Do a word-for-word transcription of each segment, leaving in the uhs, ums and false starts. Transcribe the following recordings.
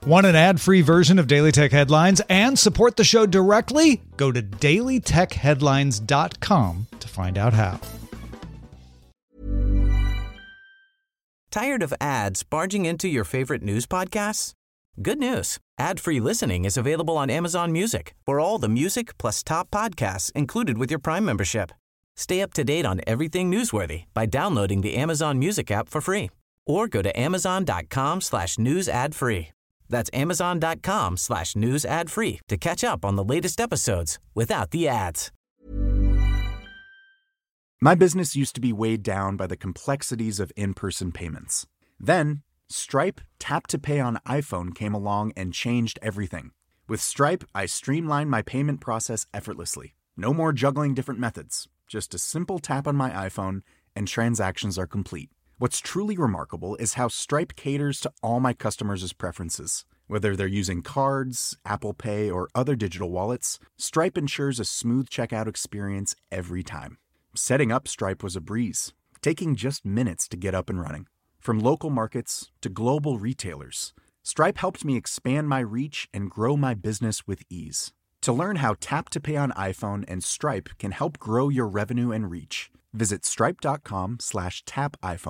Want an ad-free version of Daily Tech Headlines and support the show directly? Go to daily tech headlines dot com to find out how. Tired of ads barging into your favorite news podcasts? Good news. Ad-free listening is available on Amazon Music for all the music plus top podcasts included with your Prime membership. Stay up to date on everything newsworthy by downloading the Amazon Music app for free or go to amazon.com slash news ad free. That's amazon.com slash news ad free to catch up on the latest episodes without the ads. My business used to be weighed down by the complexities of in-person payments. Then, Stripe Tap to Pay on iPhone came along and changed everything. With Stripe, I streamlined my payment process effortlessly. No more juggling different methods. Just a simple tap on my iPhone and transactions are complete. What's truly remarkable is how Stripe caters to all my customers' preferences. Whether they're using cards, Apple Pay, or other digital wallets, Stripe ensures a smooth checkout experience every time. Setting up Stripe was a breeze, taking just minutes to get up and running. From local markets to global retailers, Stripe helped me expand my reach and grow my business with ease. To learn how Tap to Pay on iPhone and Stripe can help grow your revenue and reach, visit stripe.com slash tap iPhone.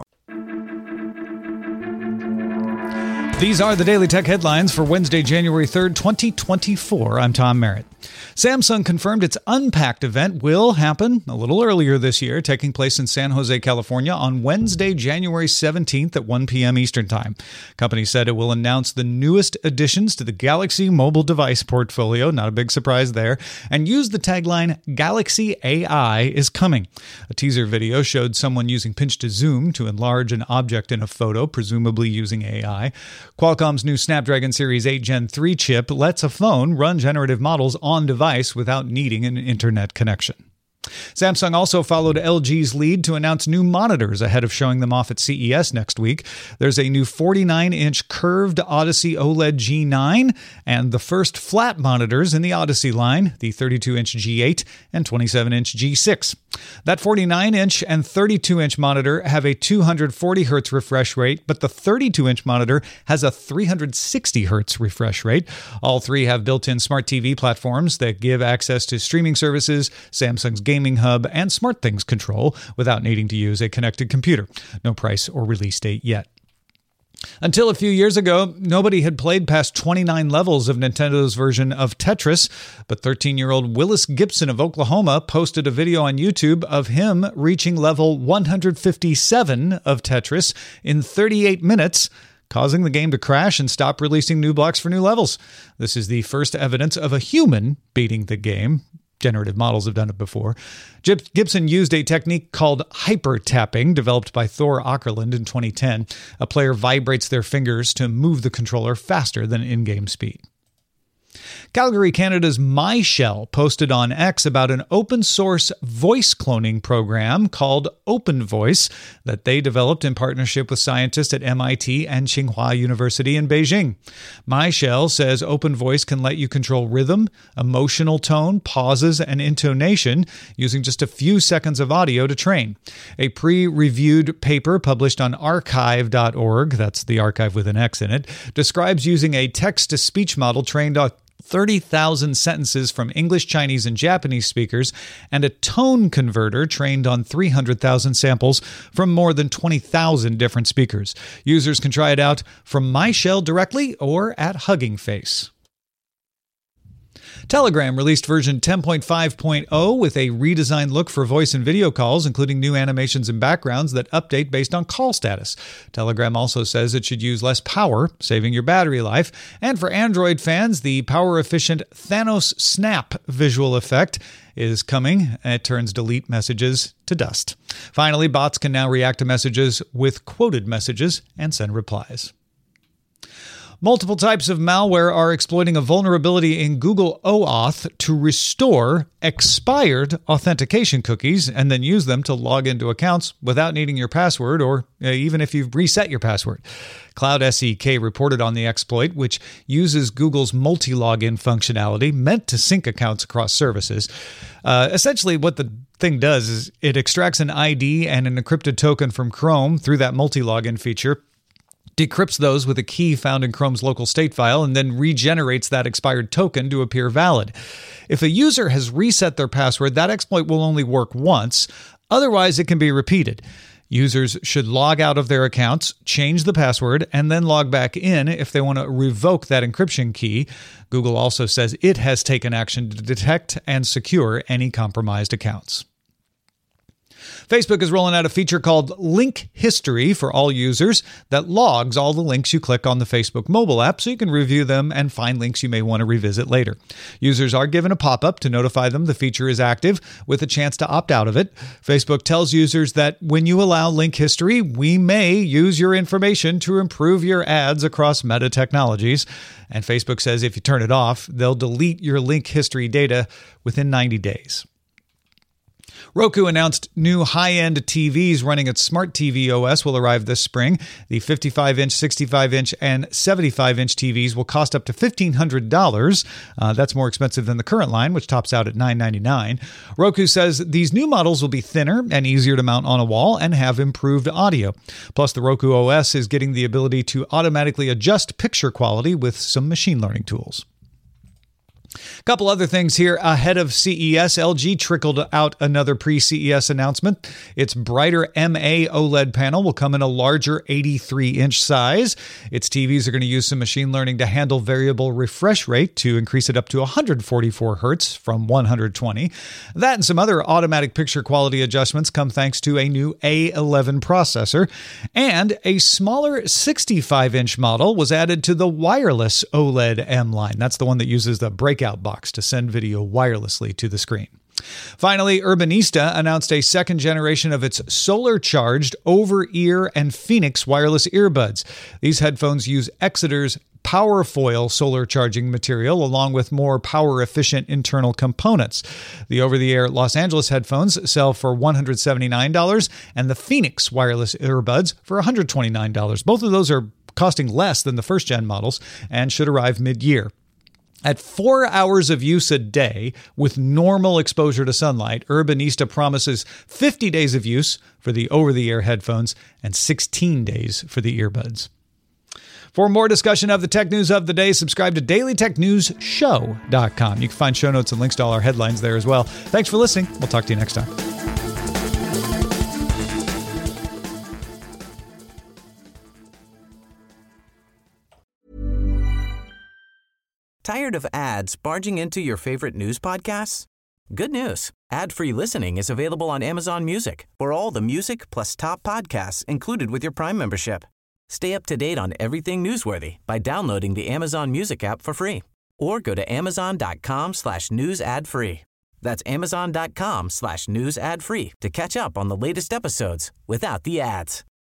These are the Daily Tech Headlines for Wednesday, January third, twenty twenty-four. I'm Tom Merritt. Samsung confirmed its Unpacked event will happen a little earlier this year, taking place in San Jose, California on Wednesday, January seventeenth at one p.m. Eastern Time. Company said it will announce the newest additions to the Galaxy mobile device portfolio, not a big surprise there, and use the tagline, Galaxy A I is coming. A teaser video showed someone using pinch to zoom to enlarge an object in a photo, presumably using A I. Qualcomm's new Snapdragon Series eight Gen three chip lets a phone run generative models on device without needing an internet connection. Samsung also followed L G's lead to announce new monitors ahead of showing them off at C E S next week. There's a new forty-nine inch curved Odyssey OLED G nine and the first flat monitors in the Odyssey line, the thirty-two inch G eight and twenty-seven inch G six. That forty-nine inch and thirty-two inch monitor have a two hundred forty hertz refresh rate, but the thirty-two inch monitor has a three hundred sixty hertz refresh rate. All three have built-in smart T V platforms that give access to streaming services, Samsung's Gaming Hub, and SmartThings control without needing to use a connected computer. No price or release date yet. Until a few years ago, nobody had played past twenty-nine levels of Nintendo's version of Tetris, but thirteen-year-old Willis Gibson of Oklahoma posted a video on YouTube of him reaching level one hundred fifty-seven of Tetris in thirty-eight minutes, causing the game to crash and stop releasing new blocks for new levels. This is the first evidence of a human beating the game. Generative models have done it before. Gibson used a technique called hyper tapping, developed by Thor Åkerlund in twenty ten. A player vibrates their fingers to move the controller faster than in-game speed. Calgary, Canada's MyShell posted on X about an open-source voice cloning program called OpenVoice that they developed in partnership with scientists at M I T and Tsinghua University in Beijing. MyShell says OpenVoice can let you control rhythm, emotional tone, pauses, and intonation using just a few seconds of audio to train. A pre-reviewed paper published on archive dot org, that's the archive with an X in it, describes using a text-to-speech model trained on thirty thousand sentences from English, Chinese, and Japanese speakers, and a tone converter trained on three hundred thousand samples from more than twenty thousand different speakers. Users can try it out from MyShell directly or at Hugging Face. Telegram released version ten point five point oh with a redesigned look for voice and video calls, including new animations and backgrounds that update based on call status. Telegram also says it should use less power, saving your battery life. And for Android fans, the power-efficient Thanos Snap visual effect is coming. It turns delete messages to dust. Finally, bots can now react to messages with quoted messages and send replies. Multiple types of malware are exploiting a vulnerability in Google OAuth to restore expired authentication cookies and then use them to log into accounts without needing your password or uh, even if you've reset your password. Cloud S E K reported on the exploit, which uses Google's multi-login functionality meant to sync accounts across services. Uh, essentially, what the thing does is it extracts an I D and an encrypted token from Chrome through that multi-login feature, decrypts those with a key found in Chrome's local state file, and then regenerates that expired token to appear valid. If a user has reset their password, that exploit will only work once. Otherwise, it can be repeated. Users should log out of their accounts, change the password, and then log back in if they want to revoke that encryption key. Google also says it has taken action to detect and secure any compromised accounts. Facebook is rolling out a feature called Link History for all users that logs all the links you click on the Facebook mobile app so you can review them and find links you may want to revisit later. Users are given a pop-up to notify them the feature is active with a chance to opt out of it. Facebook tells users that when you allow Link History, we may use your information to improve your ads across Meta technologies. And Facebook says if you turn it off, they'll delete your Link History data within ninety days. Roku announced new high-end T Vs running its Smart T V O S will arrive this spring. The fifty-five inch, sixty-five inch, and seventy-five inch T Vs will cost up to fifteen hundred dollars. Uh, that's more expensive than the current line, which tops out at nine ninety-nine. Roku says these new models will be thinner and easier to mount on a wall and have improved audio. Plus, the Roku O S is getting the ability to automatically adjust picture quality with some machine learning tools. A couple other things here ahead of C E S. L G trickled out another pre-C E S announcement. Its brighter M A OLED panel will come in a larger eighty-three inch size. Its T Vs are going to use some machine learning to handle variable refresh rate to increase it up to one hundred forty-four hertz from one hundred twenty. That and some other automatic picture quality adjustments come thanks to a new A eleven processor. And a smaller sixty-five inch model was added to the wireless OLED M line. That's the one that uses the breakout box to send video wirelessly to the screen. Finally, Urbanista announced a second generation of its solar-charged over-ear and Phoenix wireless earbuds. These headphones use Exeter's Powerfoil solar charging material along with more power-efficient internal components. The over-the-air Los Angeles headphones sell for one hundred seventy-nine dollars and the Phoenix wireless earbuds for one hundred twenty-nine dollars. Both of those are costing less than the first-gen models and should arrive mid-year. At four hours of use a day with normal exposure to sunlight, Urbanista promises fifty days of use for the over-the-air headphones and sixteen days for the earbuds. For more discussion of the tech news of the day, subscribe to daily tech news show dot com. You can find show notes and links to all our headlines there as well. Thanks for listening. We'll talk to you next time. Tired of ads barging into your favorite news podcasts? Good news. Ad-free listening is available on Amazon Music for all the music plus top podcasts included with your Prime membership. Stay up to date on everything newsworthy by downloading the Amazon Music app for free or go to amazon.com slash news ad free. That's amazon.com slash news ad free to catch up on the latest episodes without the ads.